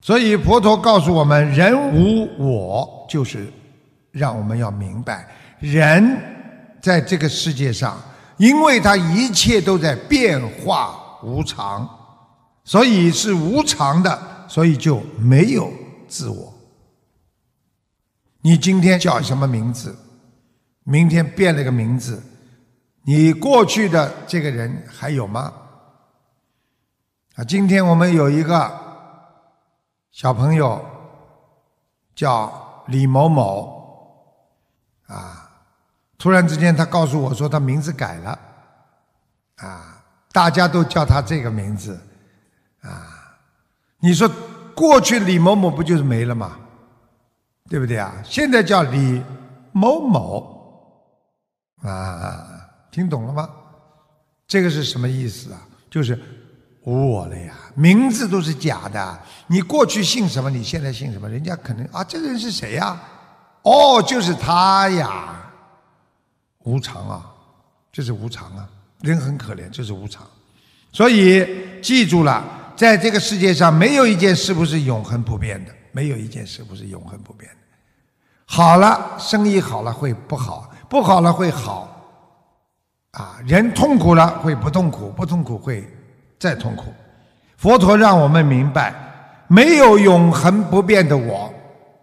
所以佛陀告诉我们，人无我，就是让我们要明白，人在这个世界上，因为他一切都在变化无常，所以是无常的，所以就没有自我。你今天叫什么名字，明天变了个名字，你过去的这个人还有吗？今天我们有一个小朋友叫李某某突然之间他告诉我说他名字改了大家都叫他这个名字你说过去李某某不就是没了吗？对不对现在叫李某某听懂了吗？这个是什么意思就是无我了呀，名字都是假的。你过去姓什么，你现在姓什么，人家可能这个人是谁呀？就是他呀。无常这是无常人很可怜，这是无常。所以记住了，在这个世界上没有一件事不是永恒不变的，没有一件事不是永恒不变的。好了，生意好了会不好，不好了会好人痛苦了会不痛苦，不痛苦会再痛苦。佛陀让我们明白，没有永恒不变的我。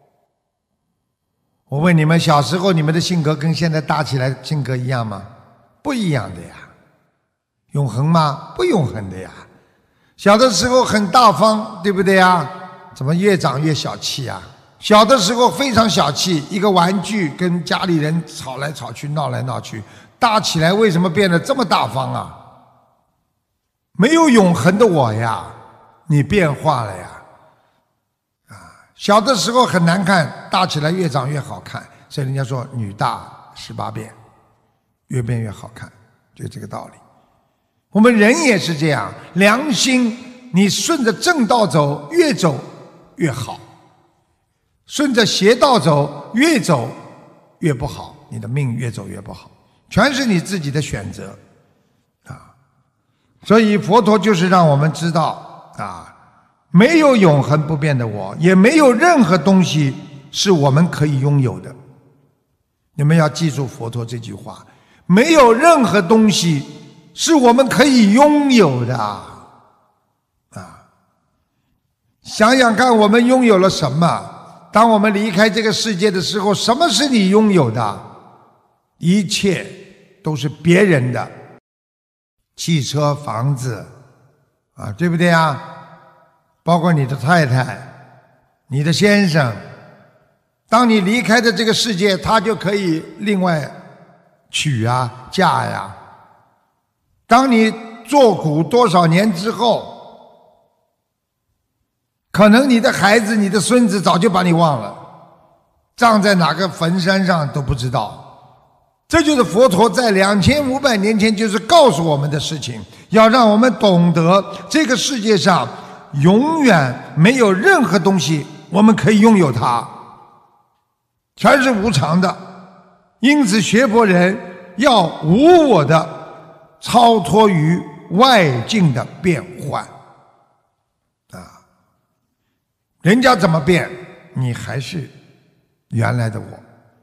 我问你们，小时候你们的性格跟现在大起来性格一样吗？不一样的呀。永恒吗？不永恒的呀。小的时候很大方，对不对呀？怎么越长越小气啊？小的时候非常小气，一个玩具跟家里人吵来吵去，闹来闹去，大起来为什么变得这么大方没有永恒的我呀，你变化了呀。小的时候很难看，大起来越长越好看，所以人家说女大18变，越变越好看，就这个道理。我们人也是这样，良心你顺着正道走，越走越好，顺着邪道走，越走越不好，你的命越走越不好，全是你自己的选择所以佛陀就是让我们知道没有永恒不变的我，也没有任何东西是我们可以拥有的。你们要记住佛陀这句话，没有任何东西是我们可以拥有的想想看，我们拥有了什么？当我们离开这个世界的时候，什么是你拥有的？一切都是别人的，汽车、房子对不对包括你的太太、你的先生，当你离开的这个世界，他就可以另外娶嫁当你做苦多少年之后，可能你的孩子、你的孙子早就把你忘了，葬在哪个坟山上都不知道。这就是佛陀在2500年前就是告诉我们的事情，要让我们懂得这个世界上永远没有任何东西我们可以拥有它，全是无常的。因此学佛人要无我的超脱于外境的变换人家怎么变，你还是原来的我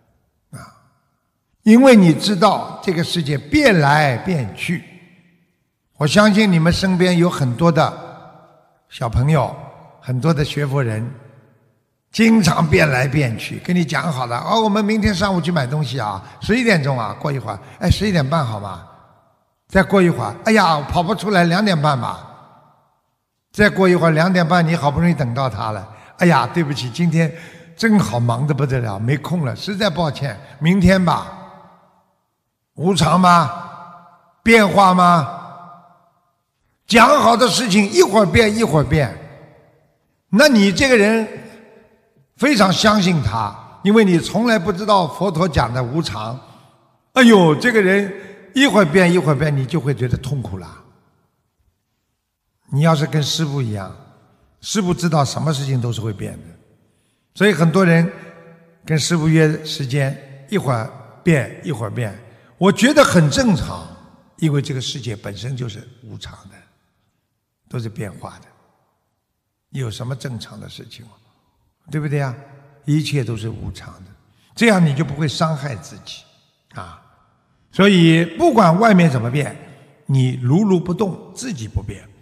因为你知道这个世界变来变去。我相信你们身边有很多的小朋友，很多的学佛人经常变来变去，跟你讲好了我们明天上午去买东西11点钟过一会儿11点半好吗？再过一会儿哎呀跑不出来2点半吧，再过一会儿2点半，你好不容易等到他了，哎呀对不起，今天正好忙得不得了，没空了，实在抱歉，明天吧。无常吗？变化吗？讲好的事情一会儿变一会儿变，那你这个人非常相信他，因为你从来不知道佛陀讲的无常。哎呦，这个人一会儿变一会儿变，你就会觉得痛苦了。你要是跟师父一样，师父知道什么事情都是会变的，所以很多人跟师父约时间，一会儿变一会儿变，我觉得很正常，因为这个世界本身就是无常的，都是变化的。 有什么正常的事情吗？对不对啊？一切都是无常的，这样你就不会伤害自己所以不管外面怎么变，你如如不动，自己不变。